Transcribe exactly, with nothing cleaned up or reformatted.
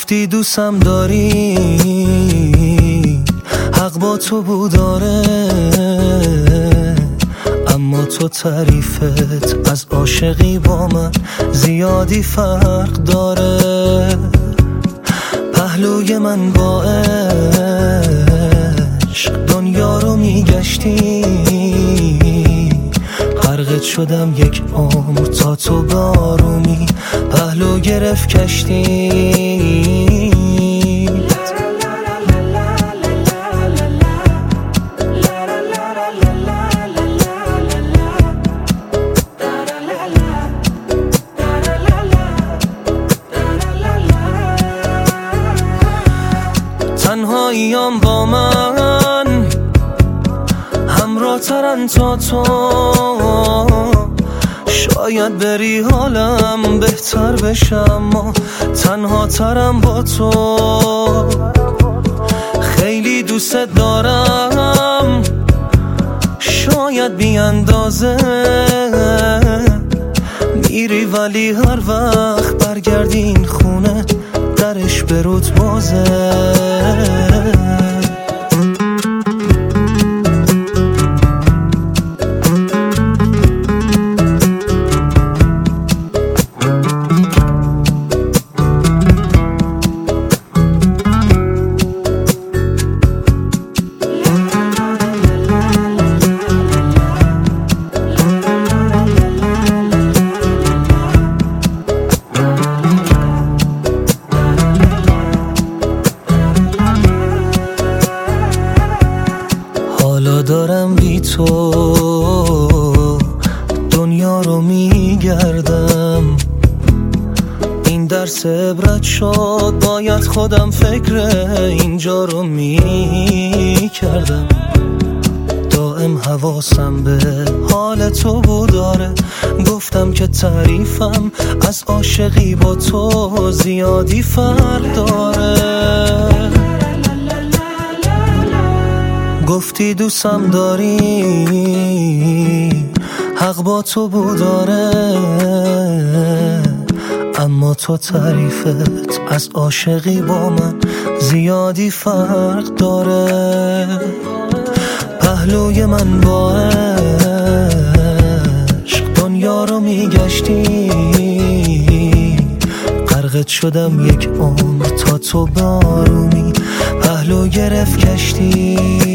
گفتی دوستم داری، حق با تو بود آره، اما تو تعریفت از عاشقی با من زیادی فرق داره. پهلوی من با عشق دنیا رو میگشتی، غرقت شدم یک عمر تا تو بارومی پهلو گرفت کشتی. تنهاییام با من همراه ترن تا تو، شاید بری حالم بهتر بشم، اما تنها ترم با تو. خیلی دوست دارم شاید بی اندازه، میری ولی هر وقت برگردی این خونه درش به رود بازه. حالا دارم بی تو دنیا رو میگردم، این درس عبرت شد، باید خودم فکر اینجا رو میکردم. دائم حواسم به حال تو بود آره، گفتم که تعریفم از عاشقی با تو زیادی فرق داره. گفتی دوستم داری، حق با تو بود آره، اما تو تعریفت از عاشقی با من زیادی فرق داره. پهلوی من با عشق دنیا رو میگشتی، غرقت شدم یک عمر تا تو بارومی پهلو گرفت کشتی.